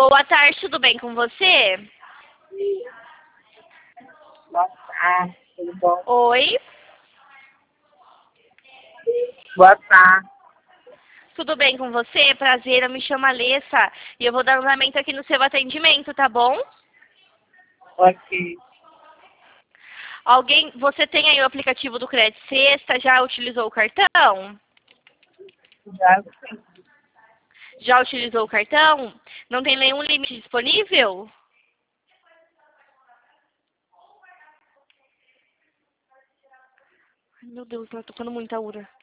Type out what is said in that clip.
Boa tarde, tudo bem com você? Boa tarde, tudo bom? Oi, Boa tarde. tudo bem com você? Prazer, eu me chamo Alessa e eu vou dar andamento aqui no seu atendimento, tá bom? Ok. Você tem aí o aplicativo do Crédito Sexta? Já utilizou o cartão? Já sim. Já utilizou o cartão? Não tem nenhum limite disponível? Ai, meu Deus, tá tocando muita ura.